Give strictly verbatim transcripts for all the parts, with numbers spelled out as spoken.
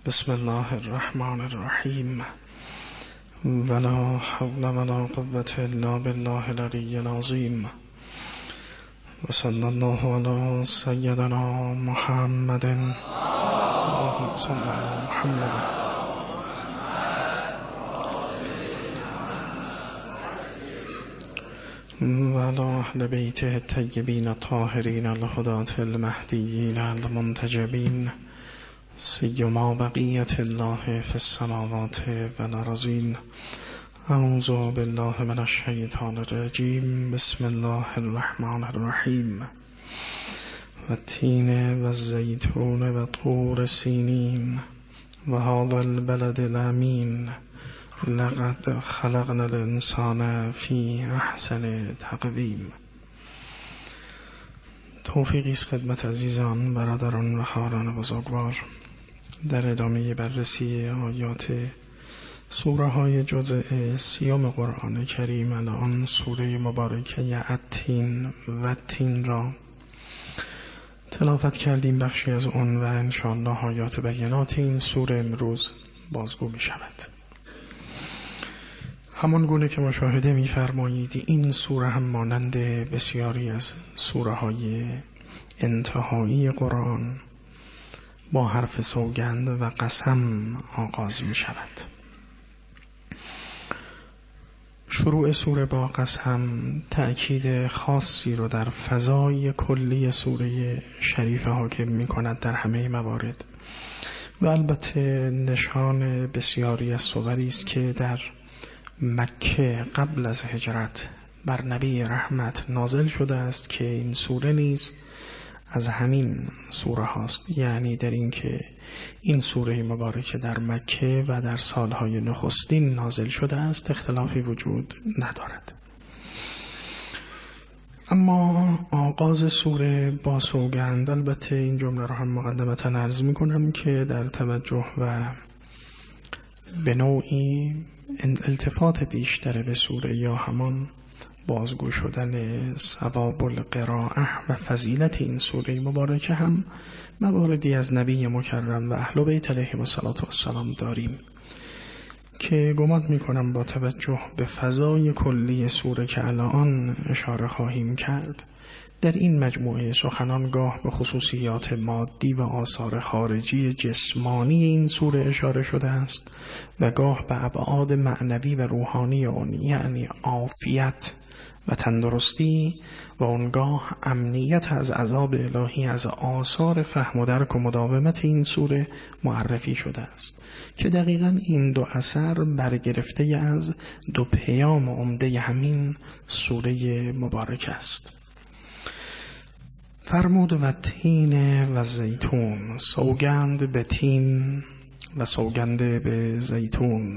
بسم الله الرحمن الرحیم ولا حول ولا قوة الا بالله العلی العظیم و صلی الله علی سیدنا محمد اللهم صل علی محمد و علی اهل بیته الطیبین الطاهرین الهداة المهدیین المنتجبین سیما بقیت الله فی السماوات و الارضین. اعوذ بالله من الشیطان الرجیم. بسم الله الرحمن الرحیم. و التین و الزیتون و طور سینین و هذا البلد الامین لقد خلقنا الانسان فی احسن تقویم. توفیقی است خدمت عزیزان، برادران و خواهران بزرگوار، در ادامه بررسی آیات سوره های جزء سیام قرآن کریم. الان سوره مبارکه التین و التین را تلاوت کردیم، بخشی از اون، و انشاءالله آیات بینات این سوره امروز بازگو می شود. همان گونه که مشاهده می فرمایید این سوره هم مانند بسیاری از سوره های انتهایی قرآن با حرف سوگند و قسم آغاز می شود. شروع سوره با قسم تأکید خاصی رو در فضای کلی سوره شریفه حاکم می کند در همه موارد، و البته نشان بسیاری از سوری است که در مکه قبل از هجرت بر نبی رحمت نازل شده است که این سوره نیز از همین سوره هاست، یعنی در این که این سوره مبارکه در مکه و در سالهای نخستین نازل شده است اختلافی وجود ندارد. اما آغاز سوره با سوگند، البته این جمله را هم مقدمتا عرض می کنم که در توجه و به نوعی التفات بیشتر به سوره یا همان بازگو شدن ثواب القراءه و فضیلت این سوره مبارکه هم مواردی از نبی مکرم و اهل بیت علیهم السلام داریم که گمان میکنم با توجه به فضای کلی سوره که الان اشاره خواهیم کرد، در این مجموعه سخنان گاه به خصوصیات مادی و آثار خارجی جسمانی این سوره اشاره شده است و گاه به ابعاد معنوی و روحانی آن، یعنی عافیت و تندرستی، و اونگاه امنیت از عذاب الهی از آثار فهم و درک و مداومت این سوره معرفی شده است که دقیقاً این دو اثر برگرفته از دو پیام عمده همین سوره مبارک است. فرمود و تین و زیتون، سوگند به تین و سوگند به زیتون،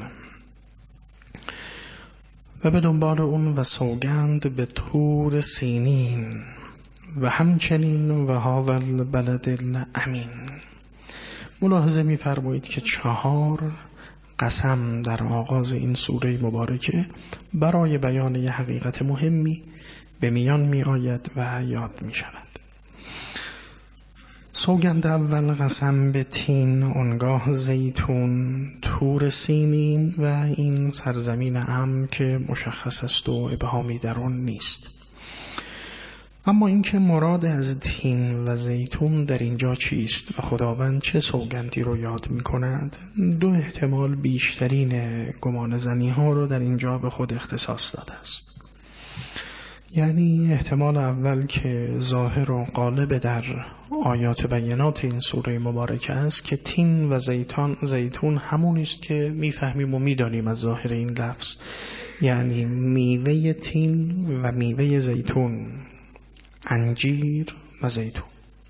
و به دنبال اون و سوگند به طور سینین و همچنین و هذا البلد الامین. ملاحظه می فرمایید که چهار قسم در آغاز این سوره مبارکه برای بیان یه حقیقت مهمی به میان می آید و یاد می شود. سوگند اول قسم به تین، اونگاه زیتون، طور سینین و این سرزمین هم که مشخص است و ابهامی در آن نیست. اما اینکه مراد از تین و زیتون در اینجا چیست و خداوند چه سوگندی رو یاد می کند، دو احتمال بیشترین گمان زنی ها رو در اینجا به خود اختصاص داده است. یعنی احتمال اول که ظاهر و غالب در آیات بینات این سوره مبارکه است که تین و زیتون زیتون همون است که میفهمیم و میدانیم از ظاهر این لفظ، یعنی میوه تین و میوه زیتون، انجیر و زیتون.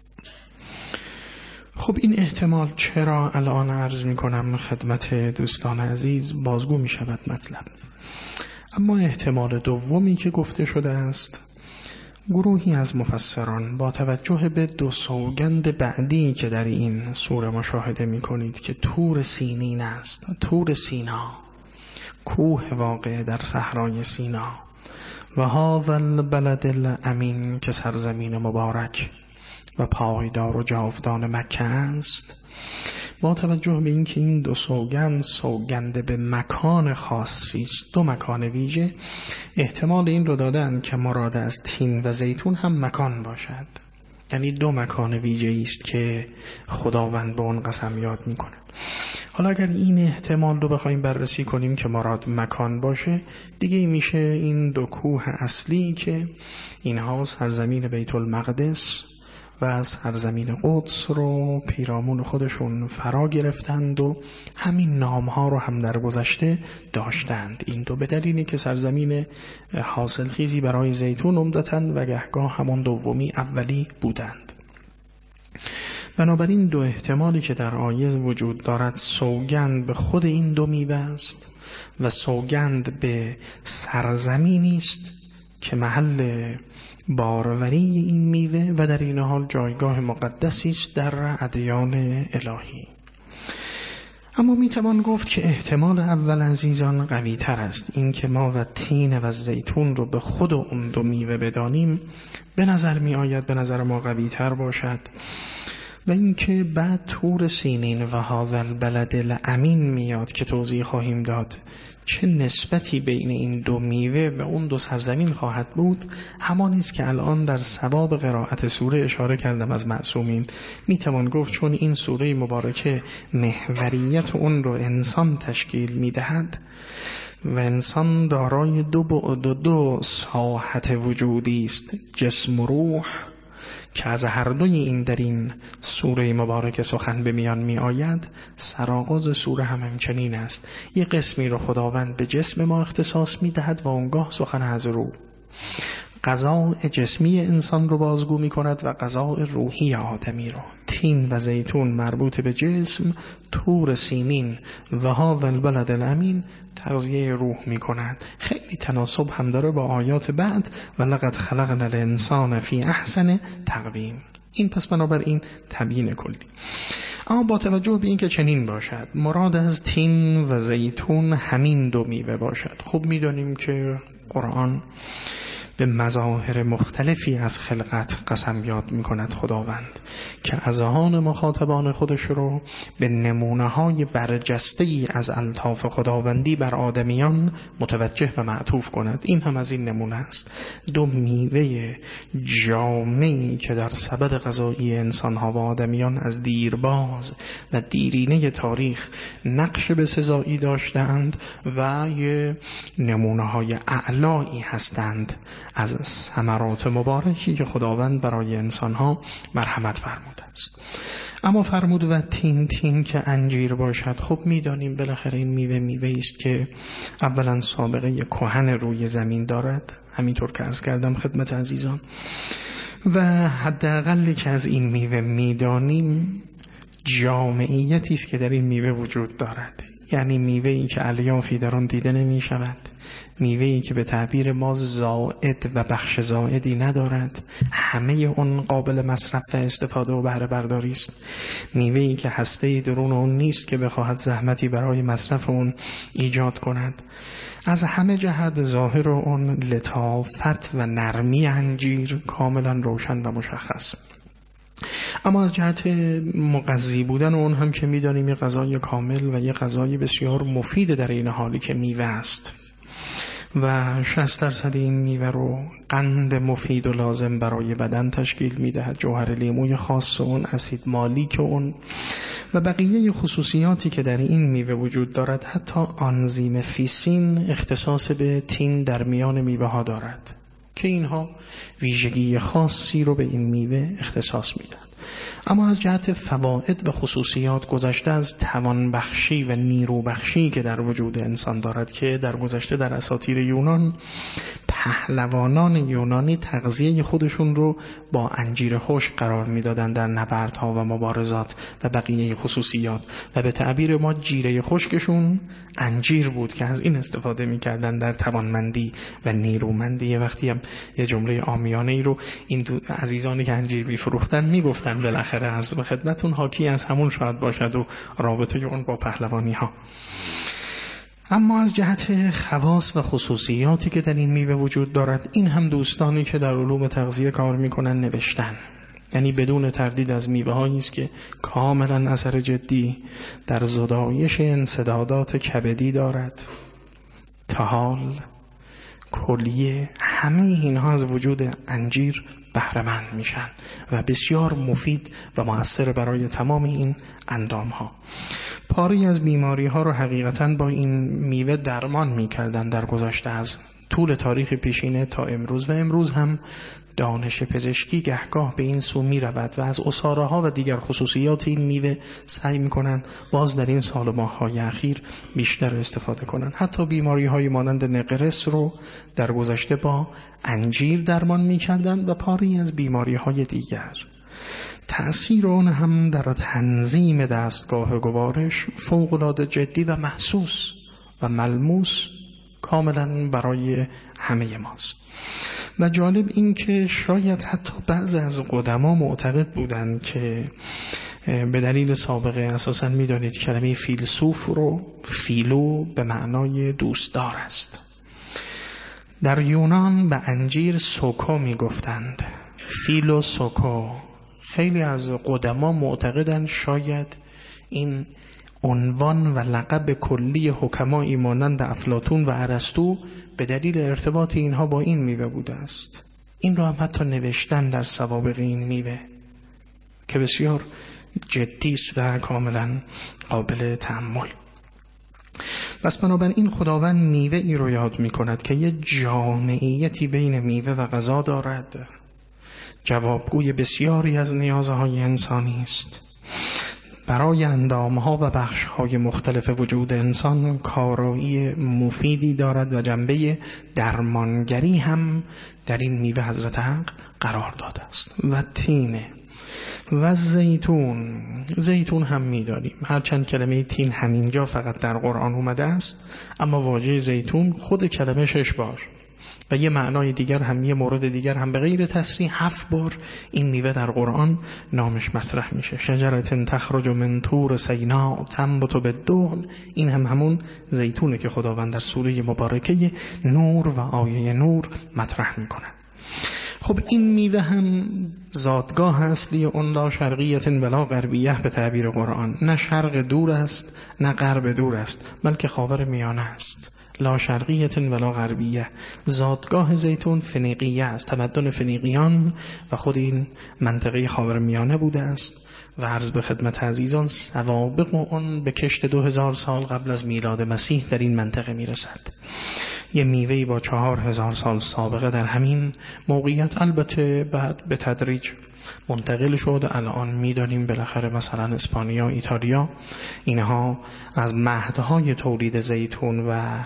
خب این احتمال چرا الان عرض می کنم خدمت دوستان عزیز بازگو می شود مطلب. اما احتمال دومی که گفته شده است، گروهی از مفسران با توجه به دو سوگند بعدی که در این سوره مشاهده می کنید که طور سینین است، طور سینا، کوه واقع در صحرای سینا، و هذا البلد الامین که سرزمین مبارک و پایدار و جاودان مکه است، با توجه به اینکه این دو سوگند سوگند به مکان خاصی است، دو مکان ویژه، احتمال این رو دادن که مراد از تین و زیتون هم مکان باشد، یعنی دو مکان ویژه است که خداوند به اون قسم یاد میکنه. حالا اگر این احتمال رو بخوایم بررسی کنیم که مراد مکان باشه، دیگه میشه این دو کوه اصلی که اینها سرزمین بیت المقدس و سرزمین قدس رو پیرامون خودشون فرا گرفتند و همین نامها رو هم در گذشته داشتند. این دو به دلیلی که سرزمین حاصلخیزی برای زیتون عمدتاً و گهگاه همون دومی اولی بودند. بنابراین دو احتمالی که در آیه وجود دارد، سوگند به خود این دو میوه است و سوگند به سرزمینی است که محل باروری این میوه و در این حال جایگاه مقدسی است در ادیان الهی. اما میتوان گفت که احتمال اول عزیزان قوی تر است، این که ما و تین و زیتون رو به خود اون دو میوه بدانیم به نظر می آید به نظر ما قوی تر باشد، و اینکه بعد طور سینین و هذا البلد الامین میاد که توضیح خواهیم داد چه نسبتی بین این دو میوه و اون دو سرزمین خواهد بود، همانی است که الان در ثواب قرائت سوره اشاره کردم از معصومین. میتوان گفت چون این سوره مبارکه محوریت اون رو انسان تشکیل میدهد و انسان دارای دو بعد و دو ساحت وجودی است، جسم و روح، که از هر دوی این در این سوره مبارکه سخن به میان می آید، سرآغاز سوره هم همچنین است. یک قسمی رو خداوند به جسم ما اختصاص می دهد و اونگاه سخن از روح، غذای جسمی انسان رو بازگو می کند و غذای روحی آدمی رو. تین و زیتون مربوط به جسم، طور سینین و هذا البلد الامین تغذیه روح می کند. خیلی تناسب هم داره با آیات بعد و لقد خلقنا الانسان فی احسن تقویم. این پس بنابراین تبیین کلی. اما با توجه به این که چنین باشد، مراد از تین و زیتون همین دو میوه باشد. خب میدانیم که قرآن به مظاهر مختلفی از خلقت قسم یاد می کند خداوند که اذهان مخاطبان خودش رو به نمونه های برجسته‌ای از الطاف خداوندی بر آدمیان متوجه و معطوف کند. این هم از این نمونه است. دو میوه جامعی که در سبد غذایی انسانها و آدمیان از دیرباز و دیرینه تاریخ نقش به سزایی داشتند و یه نمونه های اعلایی هستند از ثمرات مبارکی که خداوند برای انسانها مرحمت فرموده است. اما فرمود و تین تین که انجیر باشد. خب میدانیم بالاخره این میوه میوه است که اولا سابقه کهن روی زمین دارد، همینطور که عرض کردم خدمت عزیزان، و حداقلی که از این میوه میدانیم جامعیتی است که در این میوه وجود دارد، یعنی میوه‌ای که الیافی در آن دیده نمی شود، میوه‌ای که به تعبیر ما زائد و بخش زائدی ندارد، همه اون قابل مصرف و استفاده و بهره برداری است، میوه‌ای که هسته‌ای درون اون نیست که بخواهد زحمتی برای مصرف اون ایجاد کند. از همه جهت ظاهر اون لطافت و نرمی انجیر کاملا روشن و مشخص. اما از جهت مغذی بودن اون هم که می‌دانیم یه غذای کامل و یه غذای بسیار مفید در این حالی که میوه است و شصت درصد این میوه رو قند مفید و لازم برای بدن تشکیل میدهد، جوهر لیموی خاص اون، اسید مالیک اون و بقیه خصوصیاتی که در این میوه وجود دارد. حتی آنزیم فیسین اختصاص به تین در میان میوه ها دارد که اینها ویژگی خاصی رو به این میوه اختصاص میدن. اما از جهت فواید و خصوصیات گذشته از توان بخشی و نیرو بخشی که در وجود انسان دارد که در گذشته در اساطیر یونان پهلوانان یونانی تغذیه خودشون رو با انجیر خشک قرار میدادن در نبردها و مبارزات و بقیه خصوصیات و به تعبیر ما جیره خشکشون انجیر بود که از این استفاده میکردن در توانمندی و نیرومندی. وقتی هم یه جمله عامیانه ای رو این دو عزیزانی که انجیر میفروختن میگفتن بالاخره عرض به خدمتون حاکی از همون شاید باشد و رابطه اون با پهلوانی ها. اما از جهت خواص و خصوصیاتی که در این میوه وجود دارد، این هم دوستانی که در علوم تغذیه کار میکنن نوشتن یعنی بدون تردید از میوه هایی است که کاملا اثر جدی در زدایش انسدادات کبدی دارد، طحال، کلیه، همه اینها از وجود انجیر بهره مند میشن و بسیار مفید و مؤثر برای تمام این اندام ها. پاری از بیماری ها رو حقیقتاً با این میوه درمان میکردن در گذشته از طول تاریخ پیشینه تا امروز، و امروز هم دانش پزشکی گهگاه به این سو می رود و از عصاره ها و دیگر خصوصیات این میوه سعی می کنن باز در این سال و ماه های اخیر بیشتر استفاده کنن. حتی بیماری های مانند نقرس رو در گذشته با انجیر درمان می کردن و پاری از بیماری های دیگر. تأثیر آن هم در تنظیم دستگاه گوارش فوق‌العاده جدی و محسوس و ملموس کاملا برای همه ماست. و جالب این که شاید حتی بعضی از قدما معتقد بودند که به دلیل سابقه اساساً می‌دانید کلمه فیلسوف رو فیلو به معنای دوستدار است. در یونان به انجیر سوکو میگفتند، فیلو سوکو. خیلی از قدما معتقدند شاید این عنوان و لقب کلی حکمایی مانند افلاطون و ارسطو به دلیل ارتباط اینها با این میوه بوده است. این را هم حتی نوشتن در سوابق این میوه که بسیار جدی است و کاملا قابل تأمل. پس بنابراین خداوند میوه ای رو یاد می کند که یه جامعیتی بین میوه و غذا دارد، جوابگوی بسیاری از نیازهای انسانی است، برای اندامها و بخشهای مختلف وجود انسان کارایی مفیدی دارد و جنبه درمانگری هم در این میوه حضرت حق قرار داده است. و تینه و زیتون. زیتون هم می‌دانیم هرچند کلمه تین همینجا فقط در قرآن اومده است، اما واژه زیتون خود کلمه شش بار و یه معنای دیگر هم، یه مورد دیگر هم به غیر تصریح هفت بار این میوه در قرآن نامش مطرح میشه. شجرة تخرج من طور سیناء تنبت بالدهن. این هم همون زیتونه که خداوند در سوره مبارکه نور و آیه نور مطرح میکنه. خب این میوه هم زادگاه اصلی اون لا شرقیت ولا غربیه به تعبیر قرآن، نه شرق دور است نه غرب دور است، بلکه خاور میانه است. لا شرقیت ولا غربیه. زادگاه زیتون فنیقیه است، تمدن فنیقیان و خود این منطقه خاورمیانه بوده است و عرض به خدمت عزیزان سوابق اون به کشت دو هزار سال قبل از میلاد مسیح در این منطقه میرسد. یه میوهی با چهار هزار سال سابقه در همین موقعیت، البته بعد به تدریج منتقل شد. الان میدانیم بالاخره مثلا اسپانیا، ایتالیا، اینها از مهدهای تولید زیتون و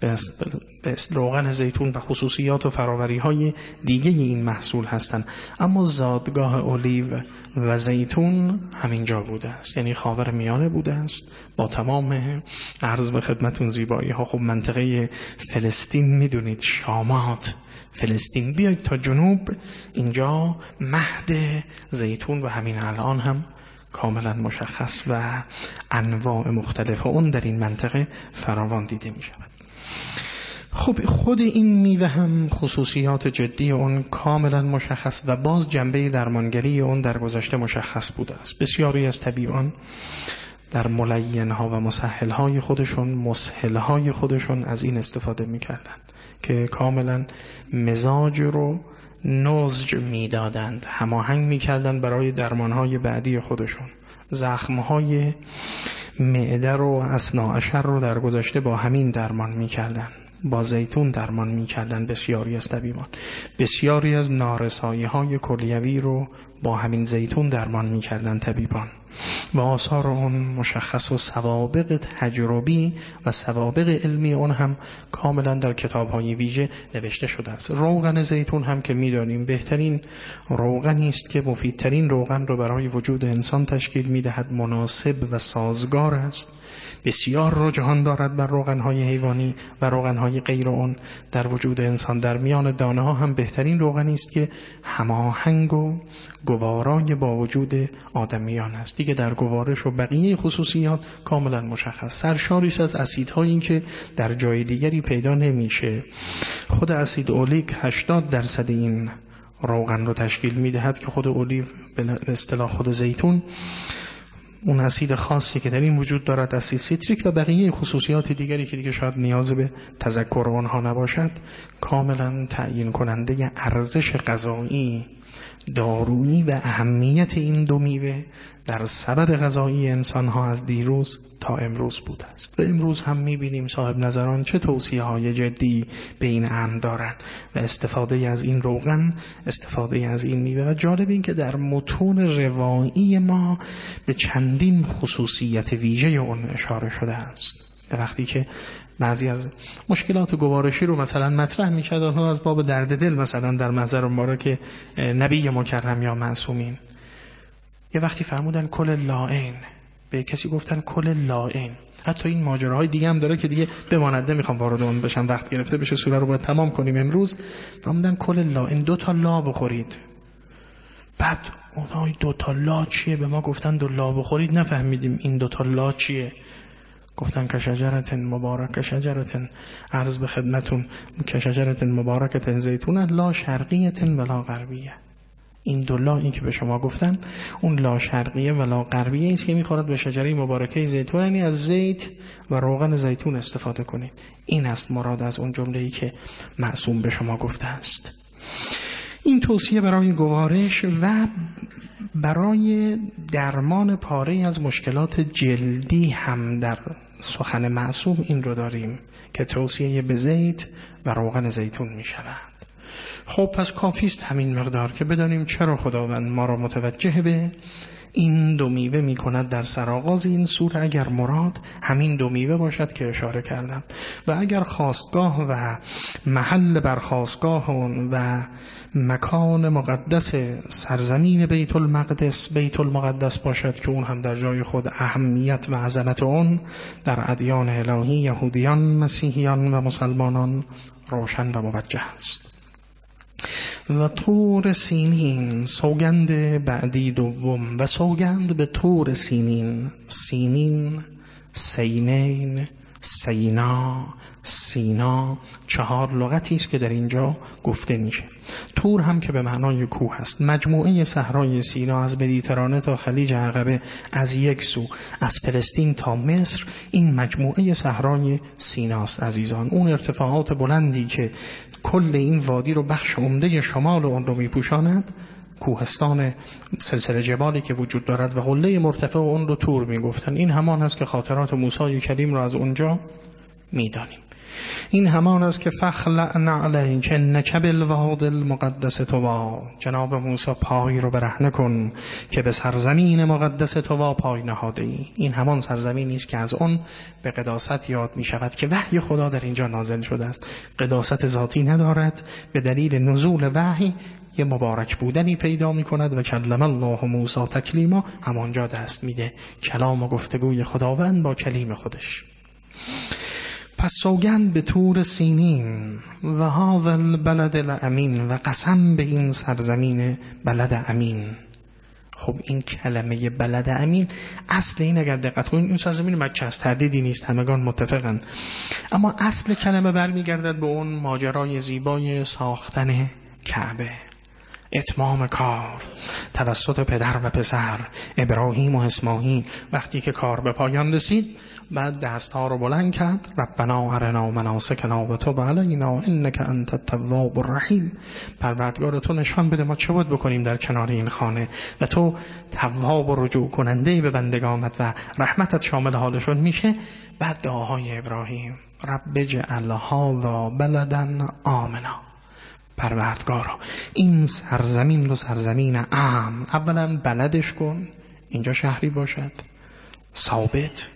به روغن زیتون و خصوصیات و فراوری های دیگه این محصول هستند، اما زادگاه اولیو و زیتون همینجا بوده است، یعنی خاور میانه بوده است با تمام عرض به خدمتون زیبایی ها. خب منطقه فلسطین میدونید، شامات فلسطین، بیاید تا جنوب، اینجا مهد زیتون و همین الان هم کاملا مشخص و انواع مختلف اون در این منطقه فراوان دیده می شود. خب خود این میوه هم خصوصیات جدی اون کاملا مشخص و باز جنبه درمانگری اون در گذشته مشخص بوده است. بسیاری از طبیبان در ملین‌ها و مسهل‌های خودشون، مسهل‌های خودشون از این استفاده می‌کردند که کاملا مزاج رو نضج می‌دادند، هماهنگ می‌کردند برای درمان‌های بعدی خودشون. زخم‌های معده رو، اثناعشر رو در گذشته با همین درمان می‌کردند، با زیتون درمان می‌کردن بسیاری از طبیبان. بسیاری از نارسایی‌های کلیوی رو با همین زیتون درمان می‌کردن طبیبان و آثار اون مشخص و سوابق تجربی و سوابق علمی اون هم کاملا در کتاب‌های ویژه نوشته شده است. روغن زیتون هم که می‌دانیم بهترین روغنی است که مفیدترین روغن رو برای وجود انسان تشکیل می‌دهد، مناسب و سازگار است، بسیار رجحان دارد بر روغن‌های حیوانی و روغن‌های غیر اون در وجود انسان. در میان دانه‌ها هم بهترین روغنی است که هماهنگ و گوارای با وجود آدمیان است. دیگه در گوارش و بقیه خصوصیات کاملا مشخص. سرشاری است از اسیدهایی که در جای دیگری پیدا نمیشه. خود اسید اولیک هشتاد درصد این روغن رو تشکیل میدهد که خود اولیو به اصطلاح خود زیتون اون اسید خاصی که در این وجود دارد، اسید سیتریک و بقیه خصوصیات دیگری که دیگه شاید نیاز به تذکر آنها نباشد، کاملا تعیین کننده ارزش غذایی، دارویی و اهمیت این دو میوه در سبد غذایی انسان ها از دیروز تا امروز بوده است. و امروز هم میبینیم صاحب نظران چه توصیه های جدی به این امر دارند و استفاده از این روغن، استفاده از این میوه. و جالب این که در متون روایی ما به چندین خصوصیت ویژه اون اشاره شده است. وقتی که بعضی از مشکلات گوارشی رو مثلا مطرح می‌کرد اونها از باب درد دل، مثلا در محضر مبارک نبی مکرم یا معصومین، یه وقتی فرمودن کل لاین، به کسی گفتن کل لاین. حتی این ماجراهای دیگه هم داره که دیگه بماند، نمیخوام وارد اون بشم، وقت گرفته بشه سوره رو باید تمام کنیم امروز. فرمودن کل لاین، دو تا لا بخورید. بعد اونها دو تا لا چیه؟ به ما گفتن دو لا بخورید، نفهمیدیم این دو تا لا چیه. گفتن که شجرت مبارک، شجرت عرض به خدمتون که شجرت مبارکت زیتون لا شرقیت ولا غربیه. این دو لا این که به شما گفتن اون لا شرقیه ولا غربیه است که میخورد به شجره مبارکه زیتون، یعنی از زیت و روغن زیتون استفاده کنید. این است مراد از اون جمله‌ای که معصوم به شما گفته است. این توصیه برای گوارش و برای درمان پاره از مشکلات جلدی هم در سخن معصوم این رو داریم که توصیه به زیت و روغن زیتون می شود. خب پس کافیست همین مقدار که بدانیم چرا خداوند ما را متوجه به این دو میوه می کند در سرآغاز این سوره، اگر مراد همین دو میوه باشد که اشاره کردم، و اگر خاستگاه و محل برخاستگاه و مکان مقدس سرزمین بیت المقدس بیت المقدس باشد که اون هم در جای خود اهمیت و عظمت اون در ادیان الهی یهودیان، مسیحیان و مسلمانان روشن و موجه است. و طور سینین، سوگند بعدی دوم، و سوگند به طور سینین. سینین، سینین، سینا، سینا، چهار لغتی است که در اینجا گفته میشه. طور هم که به معنای کوه است. مجموعه صحرای سینا از مدیترانه تا خلیج عقبه، از یک سو از فلسطین تا مصر، این مجموعه صحرای سیناست عزیزان. اون ارتفاعات بلندی که کل این وادی رو بخش عمده شمال اون رو میپوشاند، کوهستان سلسله جبالی که وجود دارد و قله مرتفع اون رو طور میگفتن. این همان است که خاطرات موسی کریم رو از اونجا میدانیم. این همان است که فخلع نعلیک انک بالواد المقدس طوی. جناب موسی پای رو برهنه کن که به سرزمین مقدس طوی پای نهاده ای. این همان سرزمینی است که از اون به قداست یاد می شود که وحی خدا در اینجا نازل شده است. قداست ذاتی ندارد، به دلیل نزول وحی یه مبارک بودنی پیدا می کند و کلم الله موسی تکلیما، همانجا دست میده کلام و گفتگوی خداوند با کلیم خودش. پس سوگند به طور سینین و هذا البلد الامین، و قسم به این سرزمین بلد امین. خب این کلمه بلد امین اصل این، اگر دقت کنید، این سرزمین مکه است، تردیدی نیست، همگان متفقن، اما اصل کلمه برمیگردد به اون ماجرای زیبای ساختن کعبه، اتمام کار توسط پدر و پسر ابراهیم و اسماعیل. وقتی که کار به پایان رسید، بعد دستها رو بلند کرد، ربنا ارنا مناسکنا و تب علینا انک انت التواب الرحیم. پروردگار تو نشان بده ما چه باید بکنیم در کنار این خانه و تو تواب و رجوع کننده به بندگانت و رحمتت شامل حالشون میشه. بعد دعاهای ابراهیم، رب اجعلها و بلدا آمنا. پروردگارا این سرزمین رو سرزمین امن، اولا بلدش کن، اینجا شهری باشد ثابت،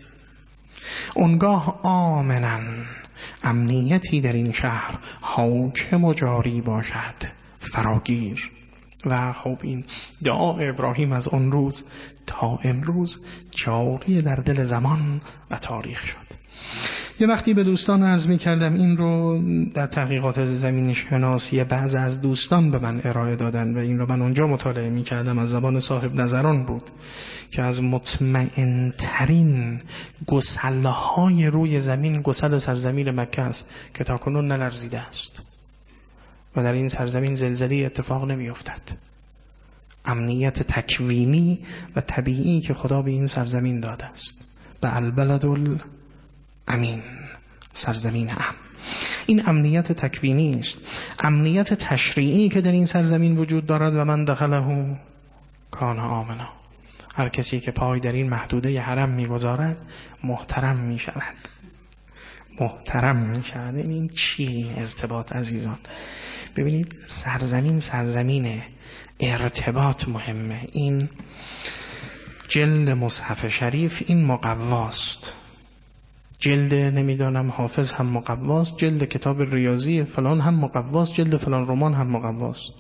اونگاه آمنن، امنیتی در این شهر حاکم و جاری باشد، فراگیر. و خب این دعا ابراهیم از اون روز تا امروز جاری در دل زمان و تاریخ شد. یه وقتی به دوستان عرض می کردم این رو در تحقیقات زمین شناسی، بعض از دوستان به من ارائه دادن و این رو من اونجا مطالعه می کردم، از زبان صاحب نظران بود که از مطمئن ترین گسله های روی زمین گسل سرزمین مکه است که تاکنون نلرزیده است. و در این سرزمین زلزله اتفاق نمی افتد. امنیت تکوینی و طبیعی که خدا به این سرزمین داده است. به البلد الامین، سرزمین امن. این امنیت تکوینی است. امنیت تشریعی که در این سرزمین وجود دارد و من دخله کان آمنا، هر کسی که پای در این محدوده حرم میگذارد محترم میشود. محترم میشود. این چی ارتباط عزیزان؟ ببینید سرزمین سرزمین ارتباط مهمه. این جلد مصحف شریف این مقواست، جلد نمیدانم حافظ هم مقواست، جلد کتاب ریاضی فلان هم مقواست، جلد فلان رمان هم مقواست.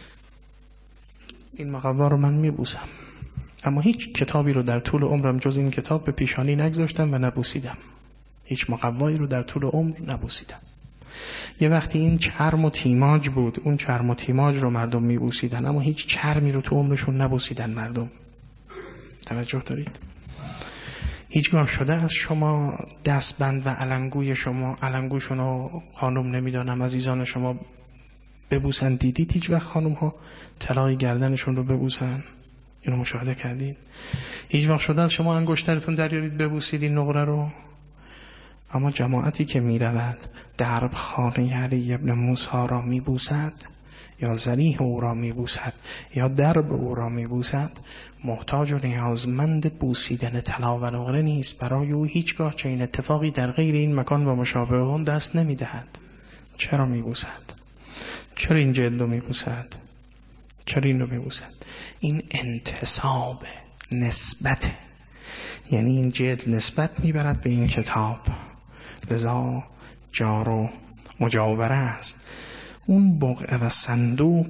این مقوا رو من میبوسم، اما هیچ کتابی رو در طول عمرم جز این کتاب به پیشانی نگذاشتم و نبوسیدم. هیچ مقوایی رو در طول عمر نبوسیدم. یه وقتی این چرم و تیماج بود، اون چرم و تیماج رو مردم میبوسیدن، اما هیچ چرمی رو تو عمرشون نبوسیدن مردم. توجه دارید؟ هیچگاه شده از شما دستبند و علنگوی شما، علنگوشون رو خانم نمیدانم عزیزان شما ببوسن دیدید؟ هیچ وقت خانم ها طلای گردنشون رو ببوسن؟ اینو مشاهده کردید؟ هیچ وقت شده از شما انگشترتون دریارید ببوسید این نقره رو؟ اما جماعتی که می رود درب خانه علی ابن موسی را می بوسد یا ذریح او را می بوسد یا درب او را می بوسد، محتاج و نیازمند بوسیدن طلا و نقره نیست. برای او هیچگاه چنین اتفاقی در غیر این مکان و مشابه آن دست نمی دهد. چرا می بوسد؟ چرا این جلد رو می بوسد؟ چرا این رو می بوسد؟ این انتساب نسبت، یعنی این جلد نسبت می برد به این کتاب، لذا جار و مجاوره است. اون بقعه و صندوق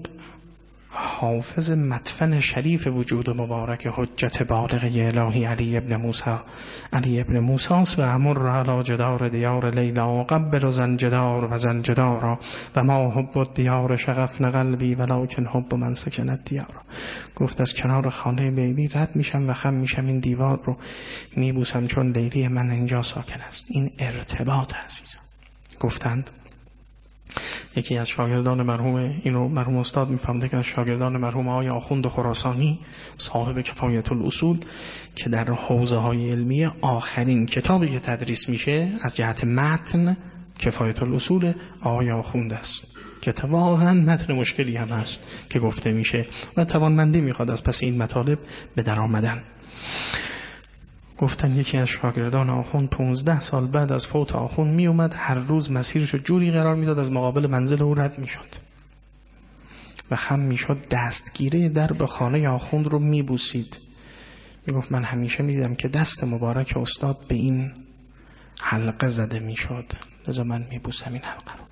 حافظ مدفن شریف وجود مبارک حجت بالغ الهی علی ابن موسی علی ابن موسی است. و امر علی جدار دیار لیلا و قبل زنجدار و زنجدارا و ما حب دیار شغفن قلبی ولکن حب من سکنت دیار. گفت از کنار خانه لیلی رد میشم و خم میشم این دیوار رو میبوسم چون لیلی من اینجا ساکن است. این ارتباط عزیزان. گفتند یکی از شاگردان مرحوم، اینو مرحوم استاد میفهمده که از شاگردان مرحوم آقای آخوند خراسانی صاحب کفایت الاصول که در حوزه های علمیه آخرین کتابی که تدریس میشه از جهت متن کفایت الاصول آقای آخوند است که واقعا متن مشکلی هم هست که گفته میشه و توانمندی میخواد از پس این مطالب به در آمدن. گفتن یکی از شاگردان آخوند پونزده سال بعد از فوت آخوند می اومد، هر روز مسیرشو جوری قرار میداد از مقابل منزل او رد میشد و خم میشد دستگیره درب خانه آخوند رو میبوسید. میگفت من همیشه میدیدم که دست مبارک استاد به این حلقه زده میشد، لذا من میبوسم این حلقه رو.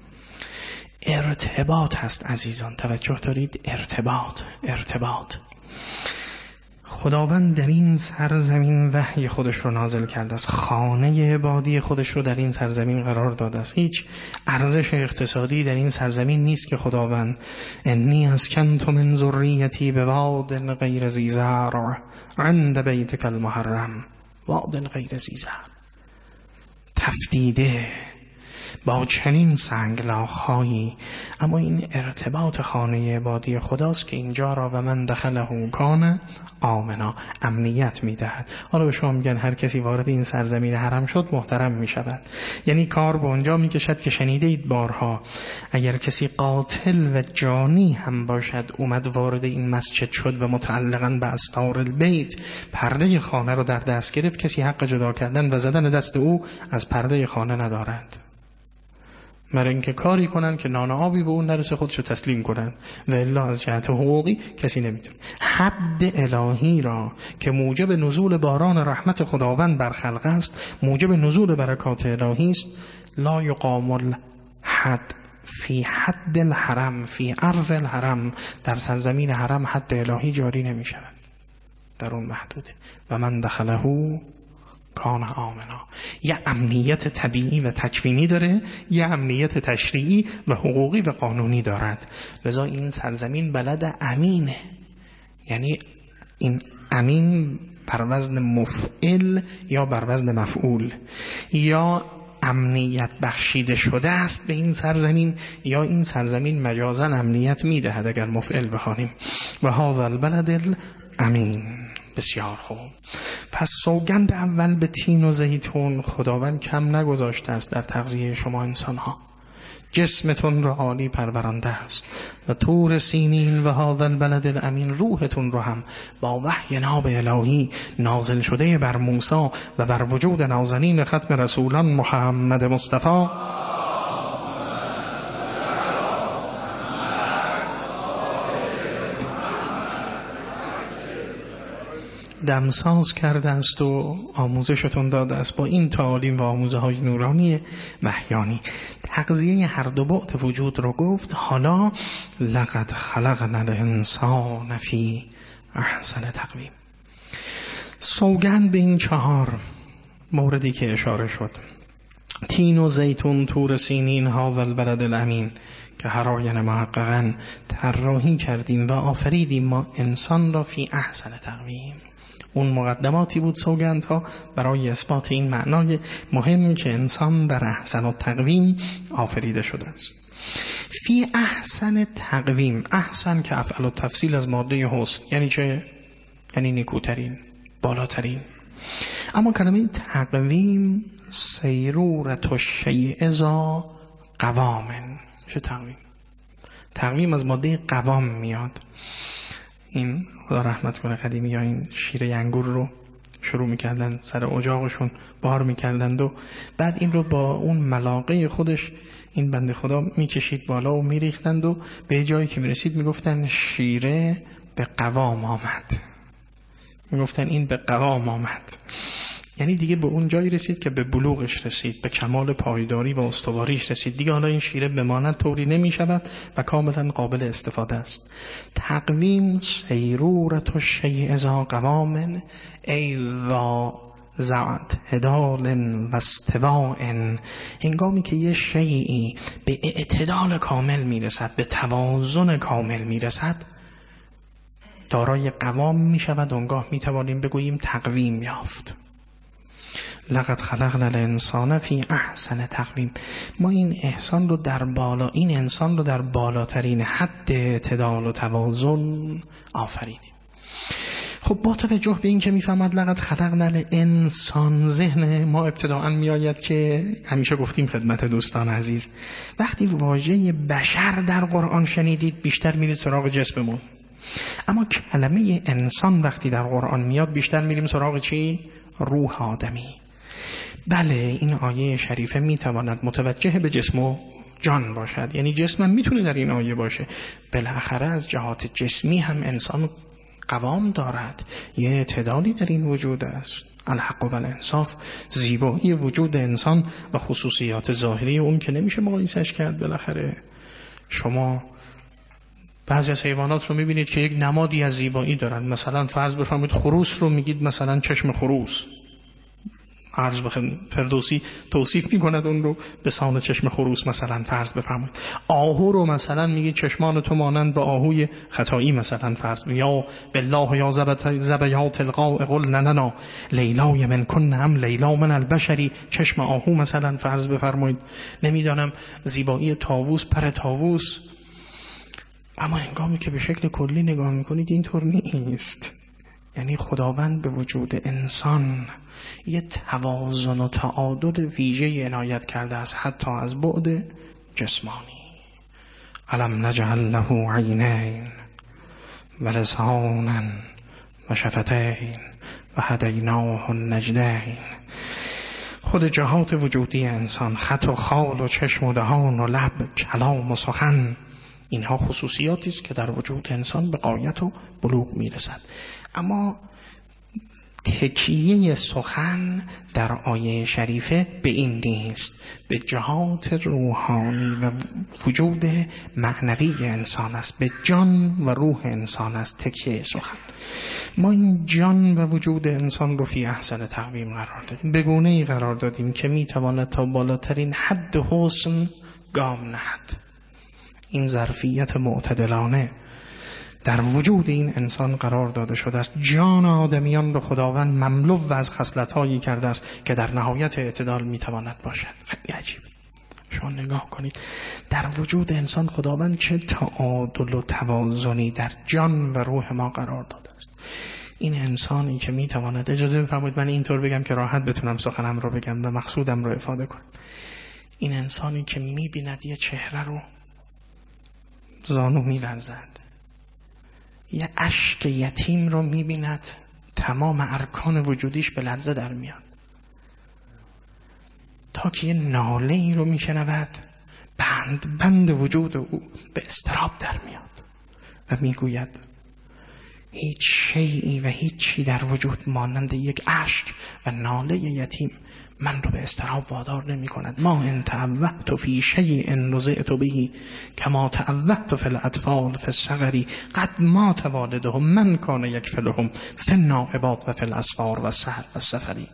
ارتباط هست عزیزان، توجه دارید؟ ارتباط ارتباط خداوند در این سرزمین وحی خودش رو نازل کرده است، خانه عبادی خودش رو در این سرزمین قرار داده است. هیچ ارزش اقتصادی در این سرزمین نیست که خداوند انی اسکنت من ذریتی بواد غیر ذی زرع عند بیتک المحرم، واد غیر ذی زرع، تفدیده با چنین سنگلاخ‌هایی. اما این ارتباط خانه عبادی خداست که اینجا را و من دخله کان آمنا امنیت میدهد. حالا به شما میگن هر کسی وارد این سرزمین حرم شد محترم میشود، یعنی کار به اونجا میکشد که شنیده اید بارها اگر کسی قاتل و جانی هم باشد اومد وارد این مسجد شد و متعلقاً به استار البیت پرده خانه رو در دست گرفت، کسی حق جدا کردن و زدن دست او از پرده خانه ندارد، مگر اینکه کاری کنن که نان آبی به اون نرسه خودشو تسلیم کنن و الا از جهت حقوقی کسی نمیتونه. حد الهی را که موجب نزول باران رحمت خداوند بر خلق است، موجب نزول برکات الهی است، لا یقام الحد فی حد الحرم فی ارض الحرم، در سرزمین حرم حد الهی جاری نمیشود در اون محدوده. و من دخله کان آمنا، یه امنیت طبیعی و تکوینی داره، یه امنیت تشریعی و حقوقی و قانونی دارد. لذا این سرزمین بلد امینه، یعنی این امین بر وزن مفعل یا بر وزن مفعول، یا امنیت بخشیده شده است به این سرزمین، یا این سرزمین مجازاً امنیت میدهد اگر مفعل بخوانیم. و هذا البلد الامین. بسیار خوب. پس سوگند اول به تین و زیتون، خداوند کم نگذاشته است در تغذیه شما انسان ها، جسمتون رو عالی پرورانده است. و طور سینین و هذا البلد الامین، روحتون رو هم با وحی ناب الهی نازل شده بر موسی و بر وجود نازنین ختم رسولان محمد مصطفی دمساز کرده است و آموزشتون داده است با این تعالیم و آموزه های نورانی وحیانی. تغذیه هر دو بعد وجود رو گفت. حالا لقد خلقنا الانسان فی احسن تقویم. سوگند به این چهار موردی که اشاره شد، تین و زیتون، طور سینین، هذا البلد الامین، که هر آینه محققاً طراحی کردیم و آفریدیم ما انسان را فی احسن تقویم. اون مقدماتی بود سوگندها برای اثبات این معنای مهم که انسان در احسن و تقویم آفریده شده است. فی احسن تقویم، احسن که افعل و تفصیل از ماده حسن، یعنی چه؟ یعنی نیکوترین، بالاترین. اما کلمه تقویم سیرورت الشیء ذا قوام. چه تقویم؟ تقویم از ماده قوام میاد. این خدا رحمت کنه قدیمی ها این شیره انگور رو شروع میکردن سر اجاقشون بار میکردند و بعد این رو با اون ملاقه خودش این بنده خدا میکشید بالا و میریختند و به جایی که میرسید میگفتن شیره به قوام آمد. میگفتن این به قوام آمد، یعنی دیگه به اون جایی رسید که به بلوغش رسید، به کمال پایداری و استواریش رسید. دیگه حالا این شیره بماند طوری نمی شود و کاملا قابل استفاده است. تقویم سیرورت الشیء ذا قوام ای ذا زعت هدال و استواء. هنگامی که یه شیئی به اعتدال کامل میرسد، به توازن کامل میرسد، دارای قوام میشود. اونگاه میتوانیم بگوییم تقویم یافت. لقد خلقنا الانسان فی احسن تقویم. ما این احسان رو در بالا این انسان رو در بالاترین حد اعتدال و توازن آفریدیم. خب با توجه به این که میفهمد لقد خلقنا الانسان، ذهن ما ابتداءً میآید که همیشه گفتیم خدمت دوستان عزیز، وقتی واژه بشر در قرآن شنیدید بیشتر میرید سراغ جسممون، اما کلمه انسان وقتی در قرآن میاد بیشتر میریم سراغ چی؟ روح آدمی. بله این آیه شریفه میتواند متوجه به جسم و جان باشد، یعنی جسمم میتونه در این آیه باشه. بالاخره از جهات جسمی هم انسان قوام دارد، یه اعتدالی در این وجود است. الحق و الانصاف، زیبایی وجود انسان و خصوصیات ظاهری اون که نمیشه مقایسش کرد. بالاخره شما بعضی از حیوانات رو میبینید که یک نمادی از زیبایی دارن، مثلا فرض بفرمایید خروس رو میگید مثلا چشم خروس، عرض بخیر فردوسی توصیف میکند اون رو به سان چشم خروس مثلا فرض بفرمایید. آهو رو مثلا میگید چشمان تو مانند به آهوی خطایی مثلا فرض، یا بالله یا زبیات القاء قل لنا لیلای من کن ام لیلا من البشری، چشم آهو مثلا فرض بفرمایید. نمیدانم زیبایی طاووس، پر طاووس. اما هنگامی که به شکل کلی نگاه میکنید اینطور نیست. یعنی خداوند به وجود انسان یه توازن و تعادل ویژه عنایت کرده است، حتی از بعد جسمانی. الم نجعل له عینین و لسانا و شفتین و هدیناه النجدین. خود جهات وجودی انسان، خط و خال و چشم و دهان و لب، کلام و سخن، اینها خصوصیاتی است که در وجود انسان به غایت و بلوغ میرسد. اما تکیه سخن در آیه شریفه به این نیست، به جهات روحانی و وجود معنوی انسان است، به جان و روح انسان است تکیه سخن. ما این جان و وجود انسان رو فی احسن تقویم قرار دادیم، به گونه‌ای قرار دادیم که میتواند تا بالاترین حد حسن گام نهد. این ظرفیت معتدلانه در وجود این انسان قرار داده شده است. جان آدمیان رو خداوند مملو و از خصلت‌هایی کرده است که در نهایت اعتدال میتواند باشد. خیلی عجیب. شما نگاه کنید در وجود انسان خداوند چه تعادل و توازنی در جان و روح ما قرار داده است. این انسانی که میتواند، اجازه بفرمایید من اینطور بگم که راحت بتونم سخنم رو بگم و مقصودم رو افاده کنم، این انسانی که میبیند یه چهره رو زانو میلرزد، یه اشک یتیم رو میبیند تمام ارکان وجودیش به لرزه در میاد، تا که یه ناله ای رو میشنود بند بند وجود او به اضطراب در میاد و میگوید هیچ شیئی و هیچی در وجود مانند یک اشک و ناله یتیم من رو به اضطراب وادار نمی کند. ما ان تعوهت فی شیء نزعت به کما تعوهت فی الاطفال فی الصغر قد مات والدهم من کان یکفلهم فی النائبات و فی الاسفار و السحر و السفری.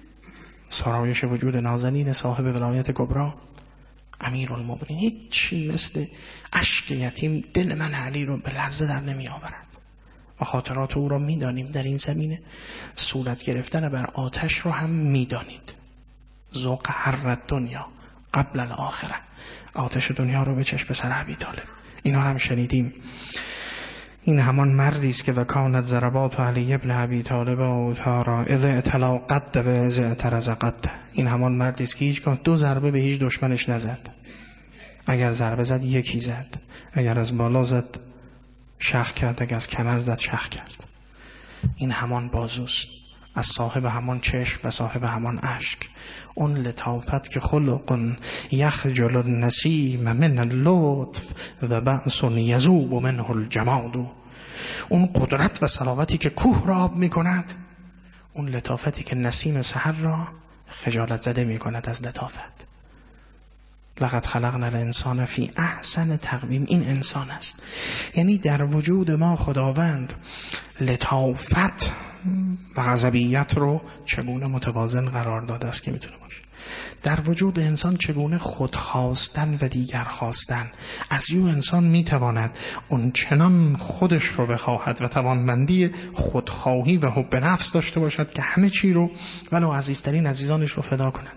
سرایش وجود نازنین صاحب ولایت کبری امیرالمومنین، هیچی مثل اشک یتیم دل من علی رو به لرزه در نمی آورد. و خاطرات او را میدانیم در این زمینه، صورت گرفتن بر آتش رو هم میدانید. ذوق حر دنیا قبل الاخره، آتش دنیا رو به چشم سر ابی طالب، اینا هم شنیدیم. این همان مردی است که وکانت ضربات علی ابن ابی طالب و تارا اذا اطلاع قد و اذا اعترض قد. این همان مردی است که هیچگاه دو ضربه به هیچ دشمنش نزد. اگر ضربه زد یکی زد، اگر از بالا زد شخ کرد، اگر از کمر زد شخ کرد. این همان بازوست، از صاحب همان چشم و صاحب همان اشک. اون لطافت که خلق یخجل النسیم من اللطف و بأس یذوب منه الجماد. اون قدرت و صلابتی که کوه را آب می کند، اون لطافتی که نسیم سحر را خجالت زده می کند از لطافت. لقد خلقنا الانسان فی احسن تقویم. این انسان است، یعنی در وجود ما خداوند لطافت و غضبیت رو چگونه متوازن قرار داده است که میتونه باشه. در وجود انسان چگونه خودخواستن و دیگر خواستن از یو انسان میتواند اون چنان خودش رو بخواهد و توانمندی خودخواهی و حب نفس داشته باشد که همه چی رو ولو عزیزترین عزیزانش رو فدا کند.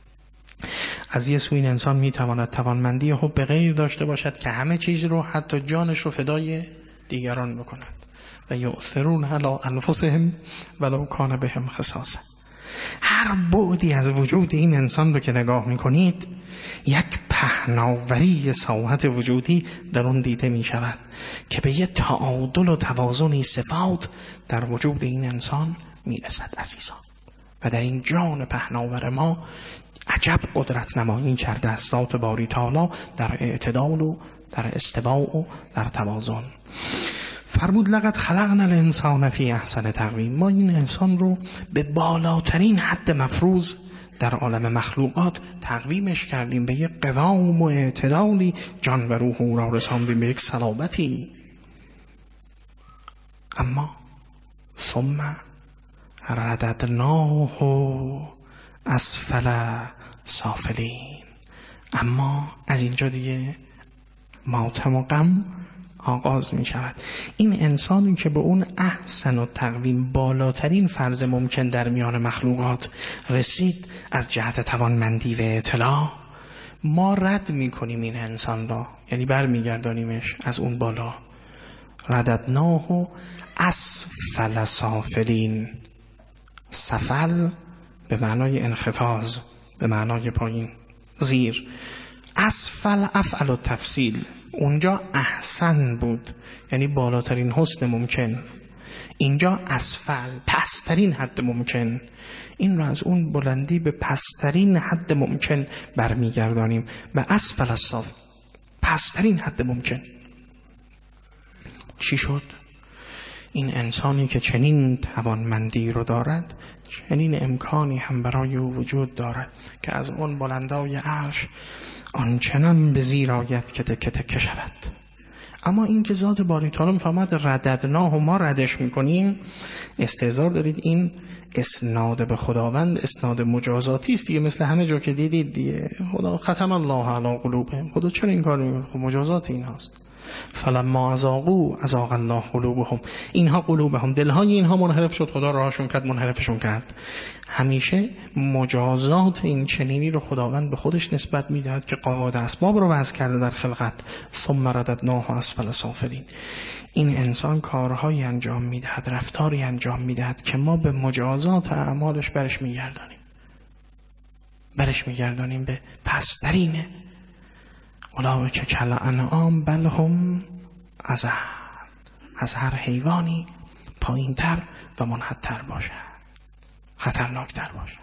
از یه سوی این انسان میتواند توانمندی حب غیر داشته باشد که همه چیز رو حتی جانش رو فدای دیگران بکند. و یؤثرون علی انفسهم ولو کان بهم خصاصه. هر بعدی از وجود این انسان رو که نگاه میکنید یک پهناوری ساحت وجودی در اون دیده میشود که به یه تعادل و توازنی صفات در وجود این انسان میرسد عزیزان. و در این جان پهناور ما عجب قدرت نمایی کرده است ذات باری تعالی در اعتدال و در استواء و در توازن. فرمود لقد خلقنا الانسان فی احسن تقویم. ما این انسان رو به بالاترین حد مفروض در عالم مخلوقات تقویمش کردیم، به یک قوام و اعتدالی جان و روح او را رساندیم به یک صلابتی. اما ثم رددناه اسفل سافلین. اما از اینجا دیگه ماتم و غم آغاز می شود. این انسانی که به اون احسن و تقویم بالاترین فرض ممکن در میان مخلوقات رسید از جهت توانمندی و اطلاع، ما رد می کنیم این انسان را، یعنی بر می گردانیمش از اون بالا. رددناه اسفل سافلین. سفل به معنای انخفاض، به معنای پایین، زیر. اسفل افعل و تفصیل. اونجا احسن بود یعنی بالاترین حسن ممکن، اینجا اسفل پسترین حد ممکن. این را از اون بلندی به پسترین حد ممکن برمیگردانیم به اسفل الساف، پسترین حد ممکن. چی شد؟ این انسانی که چنین توانمندی رو دارد، چنین امکانی هم برای او وجود دارد که از اون بلندای عرش آنچنان به زیر آید که تکه تکه شود. اما این که ذات باری تعالی میفهمد رددناه و ما ردش میکنیم، استهزار دارید. این اسناد به خداوند اسناد مجازاتی است دیگه، مثل همه جا که دیدید دیگه. خدا ختم الله علی قلوبهم. خدا چرا این کار میکنه؟ خب مجازات این هاست. فلما ازاغوا ازاغ الله قلوبهم. اینها قلوبهم، دلهای اینها منحرف شد، خدا راهشون کرد، منحرفشون کرد. همیشه مجازات این چنینی رو خداوند به خودش نسبت میدهد که قواعد اسباب رو وضع کرده در خلقت. ثم رددناه اسفل سافلین. این انسان کارهایی انجام میدهد، رفتاری انجام میدهد که ما به مجازات اعمالش برش میگردانیم برش میگردانیم به پسترینه. اولئک کالانعام بل هم اضل. از هر حیوانی پایین تر و منحدتر باشد، خطرناکتر باشد.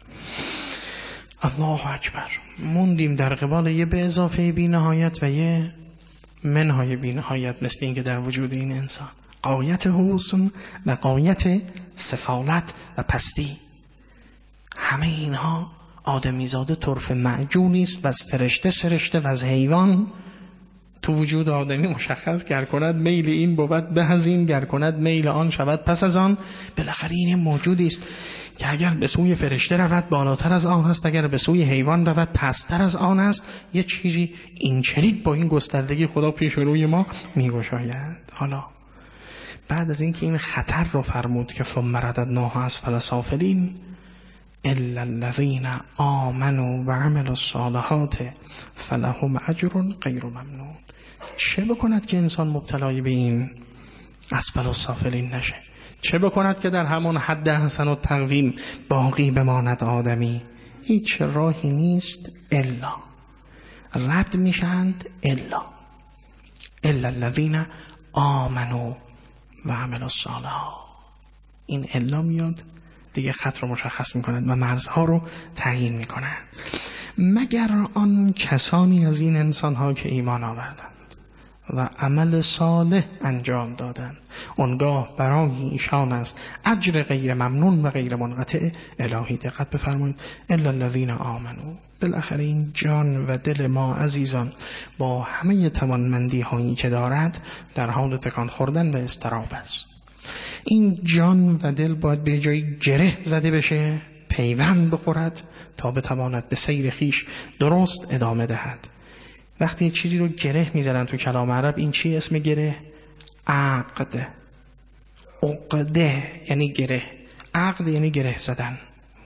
الله اکبر. موندیم در قبال یه به اضافه بی نهایت و یه منهای بی نهایت، مثل این که در وجود این انسان غایت حسن و غایت سفالت و پستی. همه اینها آدمیزاده طرف معجونی است و از فرشته سرشته و از حیوان تو وجود آدمی مشخص گر کند میل این بود به از این، گر کند میل آن شود پس از آن. بالاخره این موجودی است که اگر به سوی فرشته رود بالاتر از آن است، اگر به سوی حیوان رود پستر از آن است. یه چیزی این چنین با این گستردگی خدا پیش روی ما میگشاید. حالا بعد از اینکه این خطر رو فرمود که ثم رددناه اسفل سافلین الا الذين آمنوا و عملوا الصالحات فلهم اجر غیر ممنون. چه بکند که انسان مبتلای به این اسفل السافلین نشه؟ چه بکند که در همون حد حسن و تقویم باقی بماند آدمی؟ هیچ راهی نیست الا رد میشند الا الا الذين آمنوا و عملوا الصالحات. این الا میاد دیگه خط رو مشخص میکنند و مرزها رو تعیین میکنند. مگر آن کسانی از این انسانها که ایمان آوردند و عمل صالح انجام دادند، اونگاه برای ایشان است اجر غیر ممنون و غیر منقطع الهی. دقت بفرمایید. الا الذین آمنوا. بالاخره این جان و دل ما عزیزان با همه توانمندی هایی که دارد در حال تکان خوردن به اضطراب است. این جان و دل باید به جای گره زده بشه، پیوند بخورد تا بتواند به سیر خیش درست ادامه دهد. وقتی چیزی رو گره میزنن تو کلام عرب، این چی اسم گره؟ عقد. عقده یعنی گره، عقد یعنی گره زدن.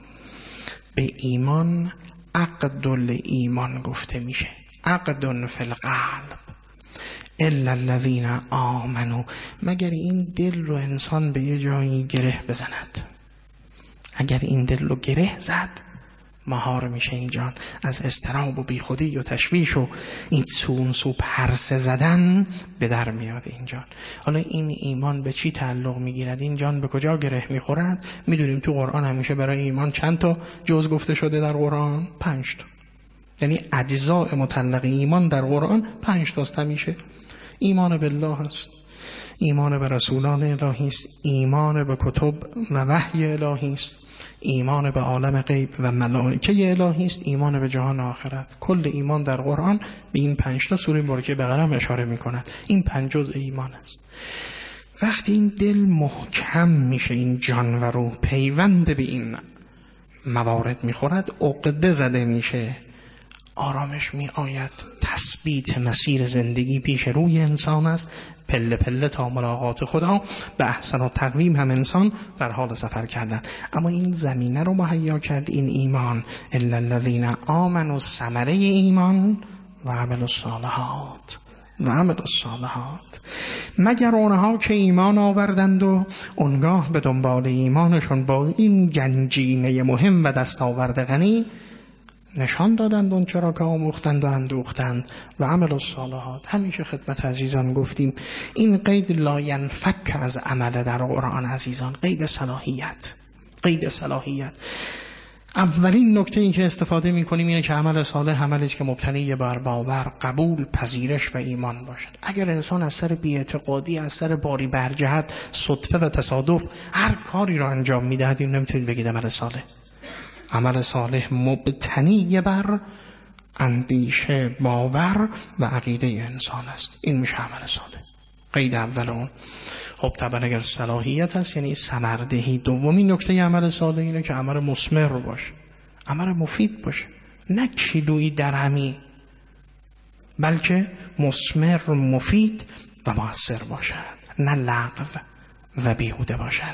به ایمان عقد الایمان گفته میشه، عقد فی القلب. الا الذین آمنوا. مگر این دل رو انسان به یه جایی گره بزند. اگر این دل رو گره زد مهار میشه این جان از اضطراب و بیخودی و تشویش و این سون سو پرسه زدن به در میاد این جان. حالا این ایمان به چی تعلق میگیرد؟ این جان به کجا گره میخورد؟ میدونیم تو قرآن همیشه برای ایمان چند تا جز گفته شده در قرآن؟ پنج تا. یعنی اجزاء مطلق ایمان در قرآن پنج تاست همیشه. ایمان بالله است، ایمان به رسولان الهی است، ایمان به کتب و وحی الهی است، ایمان به عالم غیب و ملائکه الهی است، ایمان به جهان آخرت. کل ایمان در قرآن به این پنج تا سوره مبارکه بقره هم اشاره می‌کند. این پنج جزء ایمان است. وقتی این دل محکم میشه، این جان و روح پیوند به این موارد میخورد، عقده زده میشه، آرامش می آید. تثبیت مسیر زندگی پیش روی انسان است، پله پله تا ملاقات خدا. به احسن و تقویم هم انسان در حال سفر کردن. اما این زمینه رو مهیا کرد این ایمان. الا الذین آمنوا، ثمره ایمان و عملوا الصالحات و عملوا الصالحات. مگر اونها که ایمان آوردند و اونگاه به دنبال ایمانشون با این گنجینه مهم و دستاورد غنی نشان دادند اون چرا که آموختند و اندوختند و عمل الصالحات. همیشه خدمت عزیزان گفتیم این قید لا ینفک از عمل در قرآن عزیزان، قید صلاحیت. قید صلاحیت. اولین نکته این که استفاده می کنیم اینه که عمل صالح عملی است که مبتنی بر باور، قبول، پذیرش و ایمان باشد. اگر انسان از سر بی‌اعتقادی، از سر باری برجهت، صدفه و تصادف هر کاری را انجام می‌دهد، این نمیتونید بگید عمل صالح. عمل صالح مبتنی بر اندیشه، باور و عقیده انسان است. این میشه عمل صالح. قید اول اون. خب طبعا اگر صلاحیت هست یعنی ثمردهی. دومین نکته عمل صالح اینه که عمل مثمر باشه، عمل مفید باشه، نه کیلویی درهمی. بلکه مثمر، مفید و مؤثر باشد، نه لغو و بیهوده باشد.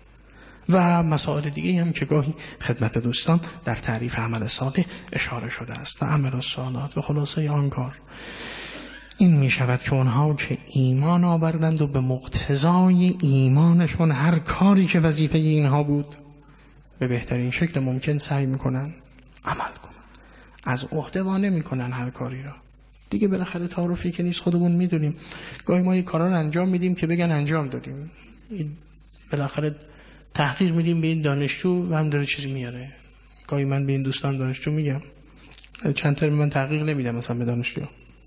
و مسائل دیگه هم که گاهی خدمت دوستان در تعریف عمل صالح اشاره شده است. و عمل الصالحات و خلاصه آن کار این می شود که اونها که ایمان آوردند و به مقتضای ایمانشون هر کاری که وظیفه اینها بود به بهترین شکل ممکن سعی میکنن عمل کنن، از عهده وا نمیکنن هر کاری را. دیگه بالاخره تعارفی که نیست، خودمون میدونیم. گاهی ما این کارا رو انجام میدیم که بگن انجام دادیم، بالاخره تحقیق میدیم به این دانشجو و هم داره چیزی میاره. گاهی من به این دوستان دانشجو میگم، چند ترم من تحقیق نمیدم مثلا به دانشجو،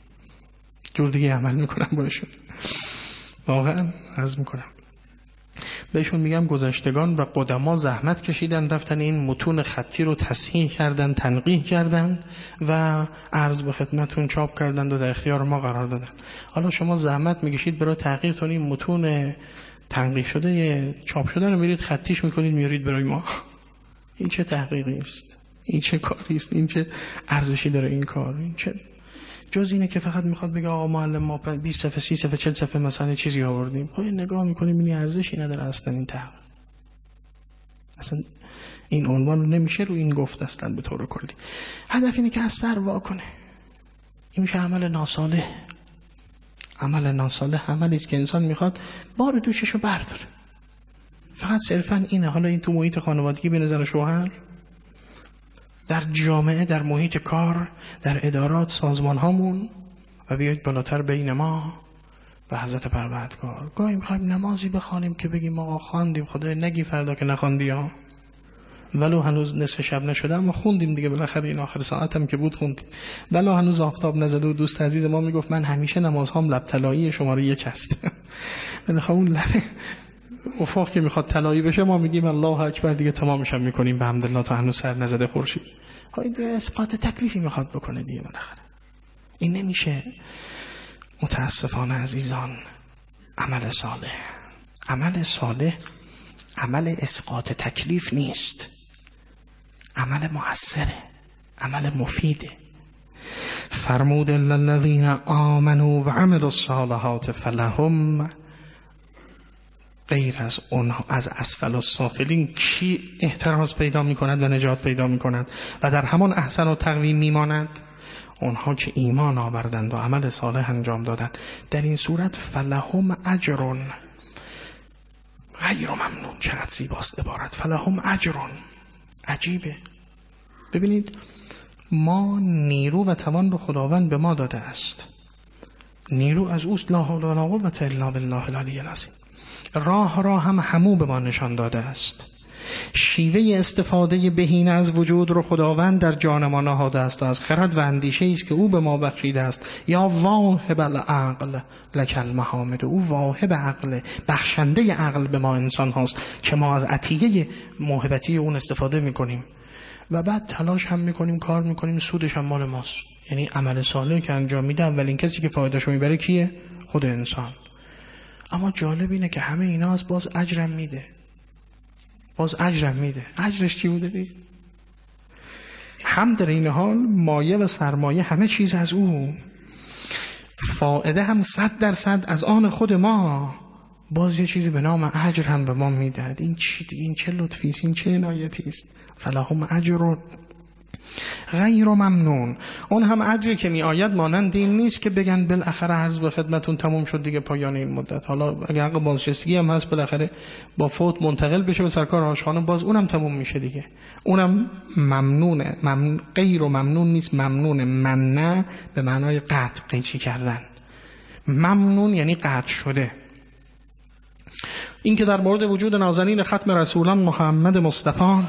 جور دیگه عمل میکنم باشون. واقعا عرض میکنم بهشون میگم گذشتگان و قدما زحمت کشیدن، رفتن این متون خطی رو تصحیح کردن، تنقیح کردن و عرض به خدمتون چاپ کردن و در اختیار ما قرار دادن. حالا شما زحمت میکشید برای تحقیقتون این متون تنقیح شده چاپ شده رو میرید خطیش میکنید میارید برای ما. این چه تحقیقی است؟ این چه کاری است؟ این چه ارزشی داره این کار؟ این چه جز اینه که فقط میخواد بگه آقا معلم ما بیست صفحه سی صفحه چهل صفحه مثلا چیزی آوردیم. خب نگاه میکنیم این ارزشی نداره اصلا این تحقیق. اصلا این عنوان رو نمیشه رو این گفت اصلا به طور کلی. هدف اینه که از سر وا کنه. این میشه عمل ناصالح. عمل ناصالح عملی است که انسان میخواد بار دوششو برداره. فقط صرفا اینه. حالا این تو محیط خانوادگی به نظر شوهر، در جامعه، در محیط کار، در ادارات، سازمان هامون و بیاید بالاتر بین ما و حضرت پروردگار. گاهی میخوایم نمازی بخوانیم که بگیم آقا خواندیم، خدای نگی فردا که نخواندی ها، ولو هنوز نصف شب نشده اما خوندیم دیگه، بالاخره این آخر ساعت هم که بود خوندیم. ولو هنوز آفتاب نزده. و دوست عزیز ما میگفت من همیشه نمازهام لب طلایی شماره یک هست. بالاخره اون لب افق که میخواد طلایی بشه ما میگیم الله اکبر دیگه تمامش هم میکنیم به حمدالله تا هنوز سر نزده خورشید. های دیگه اسقاط تکلیفی میخواد بکنه دیگه بالاخره. این نمیشه. متاسفانه عزیزان عمل صالح، عمل صالح عمل اسقاط تکلیف نیست، عمل مؤثره، عمل مفیده. فرمود الذین آمنوا و عملوا الصالحات فلهم، غیر از اونها از اسفل السافلین کی احتراز پیدا میکند و نجات پیدا میکند و در همان احسن و تقویم میماند؟ اونها که ایمان آوردند و عمل صالح انجام دادند. در این صورت فلهم اجر غیر ممنون. چقدر زیباست عبارت فلهم اجر. عجیبه. ببینید ما نیرو و توان رو خداوند به ما داده است. نیرو از اوست، لا حول ولا قوة الا بالله العلی العظیم. راه را هم همو به ما نشان داده است. شیوه استفاده بهینه از وجود رو خداوند در جان ما نهاده است و از خرد و اندیشه است که او به ما بخشیده است. یا واهب العقل لک المحامد. او واهب عقل، بخشنده عقل به ما انسان هاست که ما از عطیه موهبتی اون استفاده میکنیم و بعد تلاش هم میکنیم، کار میکنیم، سودش هم مال ماست. یعنی عمل صالح که انجام میده اولین کسی که فایدهشو میبره کیه؟ خود انسان. اما جالب اینه که همه اینا از باز اجرم میده، باز اجرم میده. اجرش چی بوده دید؟ هم در این حال مایه و سرمایه همه چیز از او، فائده هم صد درصد از آن خود ما، باز یه چیزی به نام اجر هم به ما میدهد. این چی؟ این چه لطفی است، این چه عنایتی است. فلهم اجر غیر ممنون. اون هم اجری که می آید مانند این نیست که بگن بالاخره عرض به خدمتون تموم شد دیگه پایان این مدت، حالا اگه حق بازنشستگی هم هست بالاخره با فوت منتقل بشه به سرکار آشخانه، باز اونم تموم میشه دیگه. اونم ممنونه. ممنون غیر و ممنون نیست، ممنونه. منه به معنای قطع، قیچی کردن. ممنون یعنی قطع شده. این که در مورد وجود نازنین ختم رسولان محمد مصطفی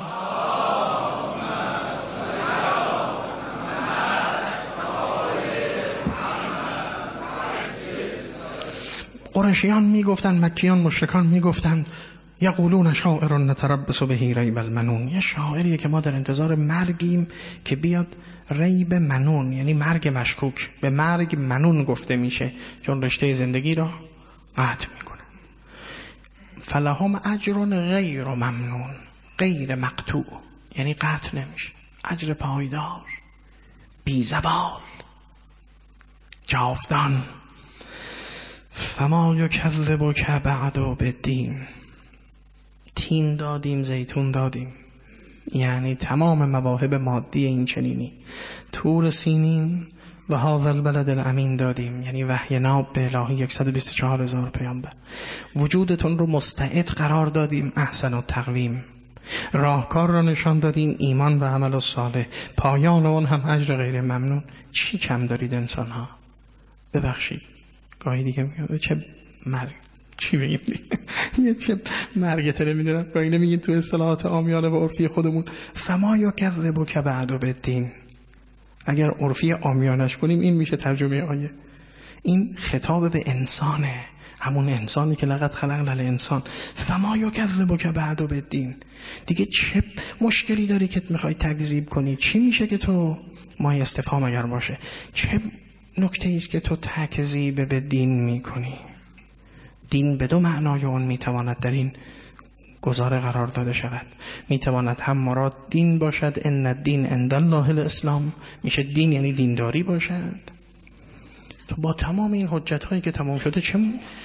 قریشیان میگفتن، مکیان مشرکان میگفتن یقولون شاعر نتربص به ریب المنون. یه شاعریه که ما در انتظار مرگیم که بیاد. ریب منون یعنی مرگ مشکوک. به مرگ منون گفته میشه چون رشته زندگی را قطع میکنه. فلهم اجر غیر ممنون، غیر مقطوع یعنی قطع نمیشه، اجر پایدار، بی زوال. جاودان. فما یکذبک بعد بالدین. تین دادیم، زیتون دادیم، یعنی تمام مواهب مادی این چنینی. طور سینین و هذا البلد الامین دادیم، یعنی وحی ناب به الهی صد و بیست و چهار هزار پیامبر. وجودتون رو مستعد قرار دادیم، احسن و تقویم. راهکار را نشان دادیم، ایمان و عمل و صالح. پایان اون هم اجر غیر ممنون. چی کم دارید انسان ها؟ ببخشید گاهی دیگه میگم چه مرگ، چی بگیم یه چه مرگ تره میدونم. گاهی نمیگین تو اصطلاحات عامیانه و عرفی خودمون فما یکذبک بعد بالدین. اگر عرفی عامیانش کنیم این میشه ترجمه آیه. این خطاب به انسانه، همون انسانی که لقد خلقنا الانسان. فما یکذبک بعد بالدین. دیگه چه مشکلی داری که میخوای تکذیب کنی؟ چی میشه که تو مایه استفهام اگر باشه، چه نکته ایست که تو تکذیب به دین میکنی؟ دین به دو معنای اون میتواند در این گزاره قرار داده شود. میتواند هم مراد دین باشد، ان الدین عند الله الاسلام، میشه دین یعنی دینداری باشد. تو با تمام این حجت هایی که تمام شده چه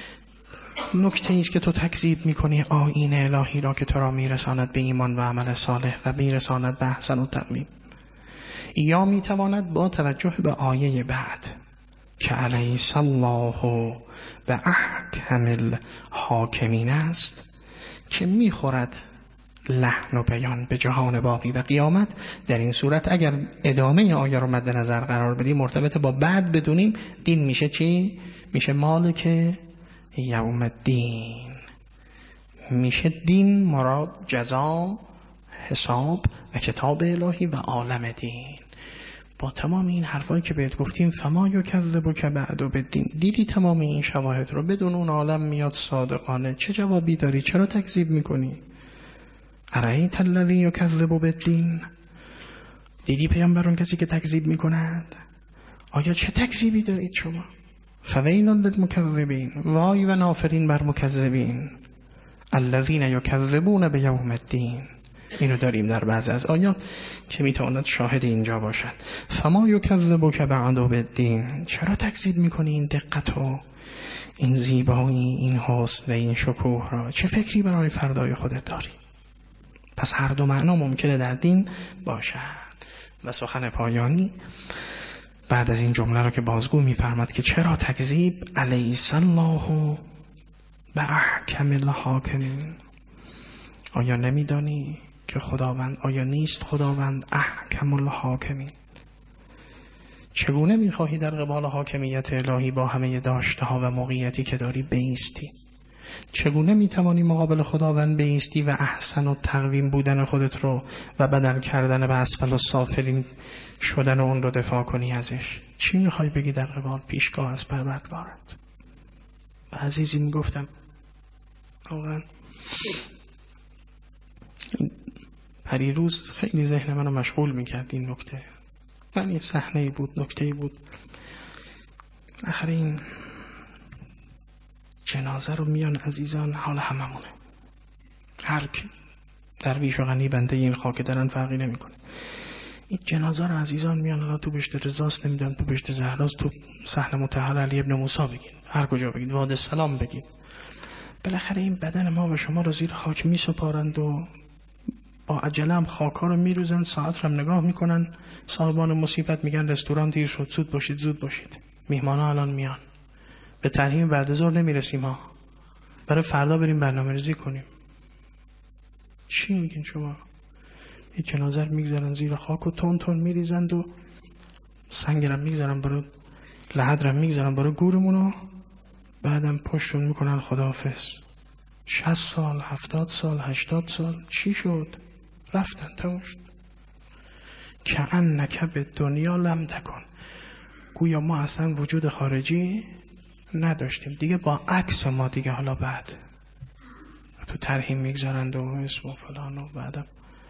نکته ایست که تو تکذیب میکنی آیین الهی را که تو را میرساند به ایمان و عمل صالح و میرساند به احسن و تقویم؟ یا میتواند با توجه به آیه بعد که الیس الله به احکم الحاکمین است که میخورد لحن و بیان به جهان باقی و قیامت. در این صورت اگر ادامه آیه رو مد نظر قرار بدیم، مرتبط با بعد بدونیم، دین میشه چی؟ میشه مالک یوم الدین. میشه دین مراد جزا، حساب و کتاب الهی و عالم دین. با تمام این حرفایی که بهت گفتیم فما یکذبک بعد بالدین، دیدی تمام این شواهد رو، بدون اون عالم میاد صادقانه، چه جوابی داری؟ چرا تکذیب میکنی؟ ارایت الذی یکذب بالدین. دیدی پیامبران کسی که تکذیب میکند؟ آیا چه تکذیبی دارید شما؟ فویل للمکذبین، وای و نافرین بر مکذبین، الذین یکذبون بیوم الدین. اینو داریم در بعضی از آیات که میتواند شاهد اینجا باشد. فما یکذبک بعد بالدین. چرا تکذیب میکنی این دقت و این زیبایی، این حسن و این شکوه را؟ چه فکری برای فردای خودت داری؟ پس هر دو معنا ممکنه در دین باشد. و سخن پایانی بعد از این جمله را که بازگو میفرماد که چرا تکذیب، الیس الله به احکم الحاکمین. آیا نمیدانی که خداوند، آیا نیست خداوند احکم الحاکمین؟ چگونه میخواهی در قبال حاکمیت الهی با همه داشته ها و موقعیتی که داری بایستی؟ چگونه میتوانی مقابل خداوند بایستی و احسن و تقویم بودن خودت رو و بدل کردن به اسفل و سافلین شدن اون رو دفاع کنی ازش؟ چی میخوای بگی در قبال پیشگاه از پروردگارت؟ و عزیزی میگفتم واقعا پریروز خیلی ذهن منو مشغول میکرد این نکته. من یه صحنه‌ای بود، نکته‌ای بود، آخر این جنازه رو میان عزیزان، حال هممونه، هر کی درویش و غنی بنده این خاک درن فرقی نمیکنه. این جنازه رو عزیزان میان، حالا تو بهشت رضاست، نمیدونم تو بهشت زهراست، تو صحن مطهر علی ابن موسی بگین، هر کجا بگین، واد السلام بگین، بالاخره این بدن ما و شما رو زیر خاک میسپارند و با عجله هم خاکا رو میروزن، ساعت رو هم نگاه میکنن، صاحبان مصیبت میگن رستوران دیر شد، زود باشید زود باشید، میهمانا الان میان، به ترحیم بعد از ظهر نمیرسیم ها، برای فردا بریم برنامه‌ریزی کنیم. چی میگین شما؟ یک جنازه میگذارن زیر خاک و تون تون میریزند و سنگرم میگذارن برای لحدرم میگذارن برای گورمونو، بعدم پشتون میکنن خداحافظ. شصت سال، هفتاد سال، هشتاد سال چی شد؟ رفتن، تموم شد. که انک به دنیا لم تکن، گویا ما اصلا وجود خارجی نداشتیم دیگه، با عکس ما دیگه حالا بعد تو ترحیم میگذارند و اسم و فلان و بعدم.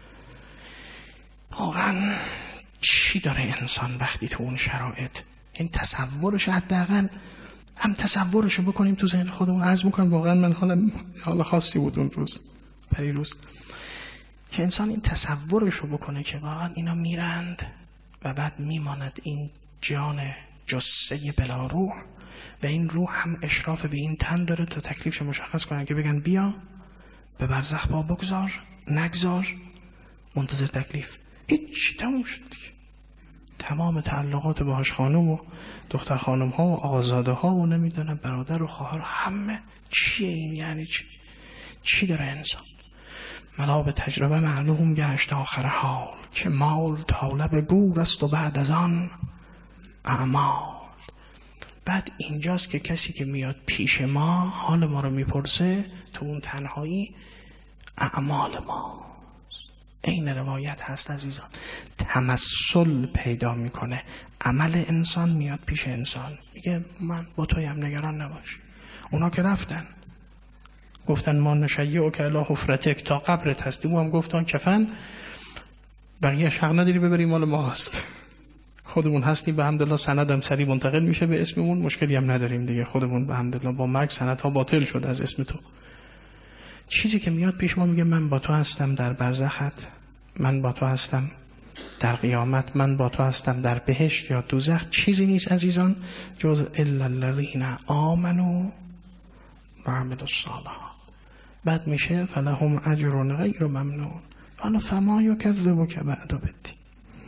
واقعا چی داره انسان وقتی تو اون شرایط؟ این تصورش حداقل هم تصورشو بکنیم تو ذهن خودمون. عرض میکنم واقعا من حالا حالا خاصی بود اون روز، پریروز، که انسان این تصورشو بکنه که واقعا اینا میرند و بعد میماند این جان جثه بلا روح و این روح هم اشراف به این تن داره تا تکلیفش مشخص کنن که بگن بیا به برزخ پا بگذار نگذار منتظر تکلیف. هیچ، تموم شد دیگه. تمام تعلقات باهاش خانم و دختر خانم ها و آقازاده ها و نمیدونم برادر و خواهر همه چیه این؟ یعنی چی؟ چی داره انسان؟ ملا به تجربه معلوم گشت آخر حال که مال طالب گور است و بعد از آن اعمال. بعد اینجاست که کسی که میاد پیش ما حال ما رو میپرسه تو اون تنهایی اعمال ما. این روایت هست عزیزان، تمثل پیدا میکنه. عمل انسان میاد پیش انسان میگه من با توی هم نگران نباش. اونا که رفتن گفتن ما نشیعو که اله حفرتک تا قبرت هستی، او هم گفتن کفن بقیه حق نداری ببریم مال ما هست، خودمون هستیم به حمدالله، سندم سری منتقل میشه به اسممون، مشکلی هم نداریم دیگه، خودمون به حمدالله با مرگ سندها باطل شد از اسم تو. چیزی که میاد پیش ما میگه من با تو هستم در برزخت، من با تو هستم در قیامت، من با تو هستم در بهشت یا دوزخ. چیزی نیست عزیزان جز الا الذین آمنوا و عملوا الصالحات. بعد میشه فلهم اجر غیر ممنون. حالا فما یکذبک بعد بالدین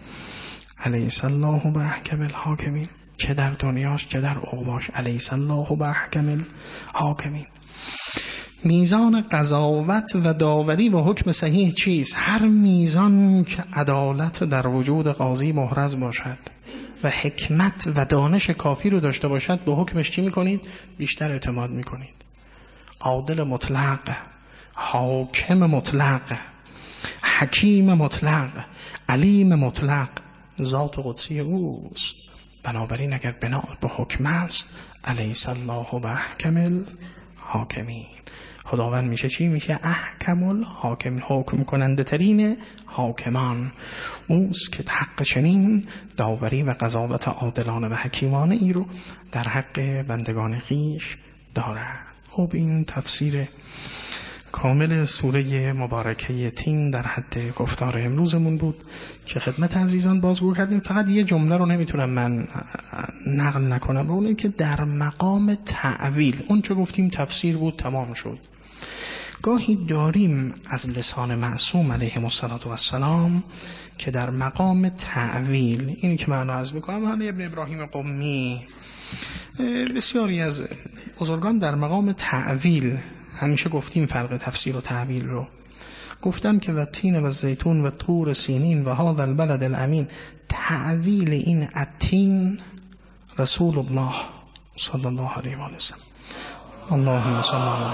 الیس الله باحکم الحاکمین. چه در دنیاش چه در عقباش الیس الله باحکم الحاکمین. میزان قضاوت و داوری و حکم صحیح چیست؟ هر میزان که عدالت در وجود قاضی محرز باشد و حکمت و دانش کافی رو داشته باشد به حکمش چی میکنید؟ بیشتر اعتماد میکنید. عادل مطلق، حاکم مطلق، حکیم مطلق، علیم مطلق ذات قدسی اوست. بنابراین اگر بنا به حکم است الیس الله باحکم الحاکمین. خداوند میشه چی؟ میشه احکم الحاکمین، حکم کننده ترین حاکمان اوست که حق چنین داوری و قضاوت عادلانه و حکیمانه ای رو در حق بندگان خویش دارد. خب این تفسیر کامل سوره مبارکه تین در حد گفتار امروزمون بود که خدمت عزیزان بازگو کردیم. فقط یه جمله رو نمیتونم من نقل نکنم، اونه که در مقام تعویل اون چه گفتیم تفسیر بود تمام شد. گاهی داریم از لسان معصوم علیه السلام که در مقام تعویل، اینی که من عرض میکنم حالا ابن ابراهیم قمی بسیاری از بزرگان در مقام تعویل، همیشه گفتیم فرق تفسیر و تعویل رو، گفتن که و تین و زیتون و طور سینین و هذا البلد الامین، تعویل این التین رسول الله صلی الله علیه و آله وسلم. اللهم صل علی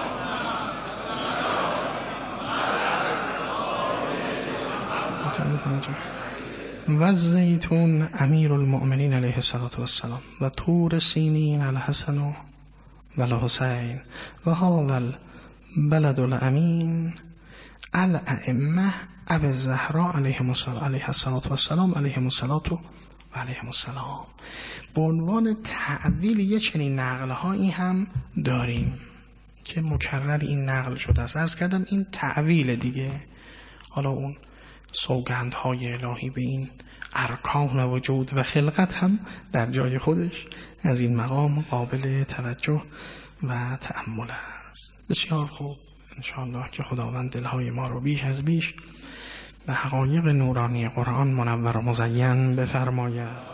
و زیتون امیر المؤمنین علیه السلام و طور سینین الحسن و الحسین و هذا البلد الامین الائمه ابی الزهراء علیهم السلام علیهم السلام. به عنوان تعویل یه چنین نقل‌هایی هم داریم که مکرر این نقل شده است. عرض کردم این تعویل دیگه. حالا اون سوگندهای الهی به این ارکان وجود و خلقت هم در جای خودش از این مقام قابل توجه و تأمل است. بسیار خوب، انشاءالله که خداوند دلهای ما رو بیش از بیش به حقایق نورانی قرآن منور و مزین بفرماید.